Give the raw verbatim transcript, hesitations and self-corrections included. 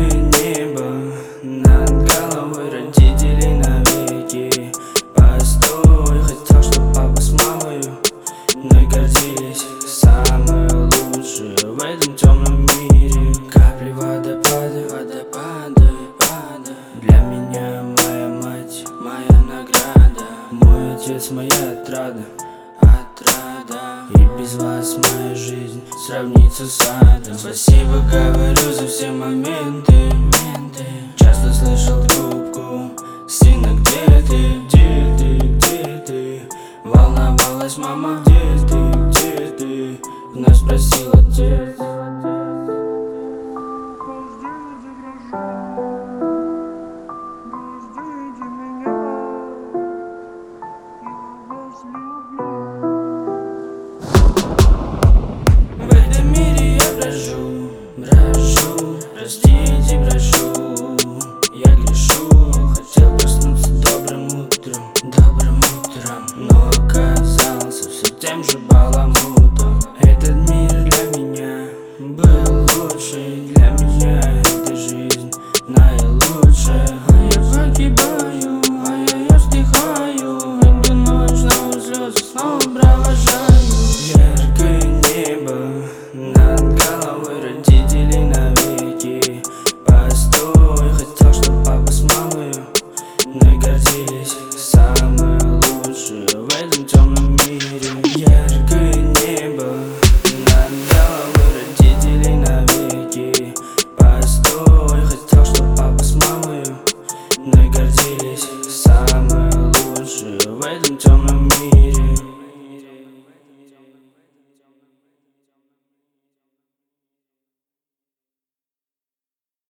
Яркое небо над головой родителей навеки. Постой, хотел, чтоб папа с мамой мной гордились. Самое лучшее в этом темном мире. Капли водопада, водопада, пада. Для меня моя мать, моя награда. Мой отец, моя отрада, отрада. И без вас моя жизнь сравнится с адом. Спасибо говорю за все моменты, моменты. Часто слышал трубку: сына, где ты, где ты, где ты? Волновалась мама: где ты, где ты? Вновь спросил отец. В этом мире я брожу, брожу, простите, прошу. Я грешу, хотел проснуться добрым утром, добрым утром, но оказался все тем же баламутом. Этот мир для меня был лучший, для меня эта жизнь наилучшая. А я погибаю, а я ее вздыхаю. Эту ночь снова слезы, снова провожаю. Яркое небо над головой родителей навеки. Постой, хотел, чтоб папа с мамой мной гордились. Самое лучшее в этом темном мире. Яркое небо над головой родителей навеки. Постой, хотел, чтоб папа с мамой мной гордились. Самое лучшее в этом темном мире.